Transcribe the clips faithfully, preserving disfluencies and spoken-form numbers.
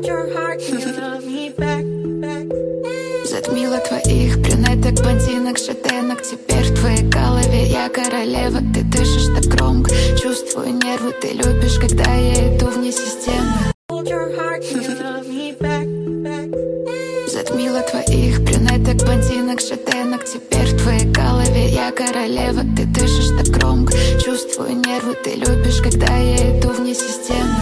Затмила твоих брюнеток, блондинок, шатенок. Теперь в твоей голове я королева. Ты дышишь так громко, чувствую нервы. Ты любишь, когда я иду вне системы. Затмила твоих брюнеток, блондинок, шатенок. Теперь в твоей голове я королева. Ты дышишь так громко, чувствую нервы. Ты любишь, когда я иду вне системы.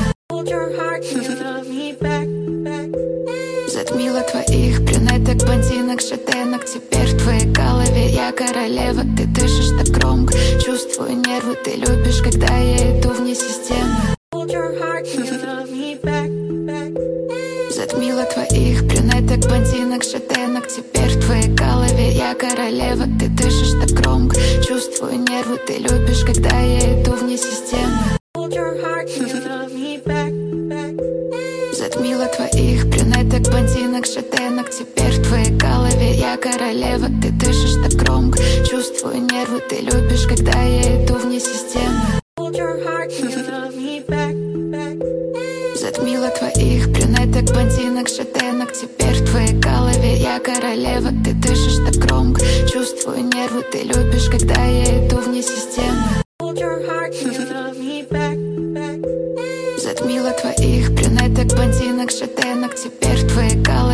Затмила твоих брюнеток, блондинок, шатенок. Теперь в твоей голове я королева. Ты дышишь так громко, чувствую нервы. Ты любишь, когда я иду вне системы. Затмила твоих брюнеток, блондинок, шатенок. Теперь в твоей голове я королева. Ты дышишь так громко, чувствую нервы. Ты любишь, когда я иду вне системы. Затмила твоих брюнеток, блондинок, шатенок. Теперь в твоей голове я королева. Ты дышишь так громко, чувствую нервы. Ты любишь, когда я иду вне системы. Затмила твоих брюнеток, блондинок, шатенок. Теперь в твоей голове я королева. Ты дышишь так громко, чувствую нервы. Ты любишь, когда я иду вне системы.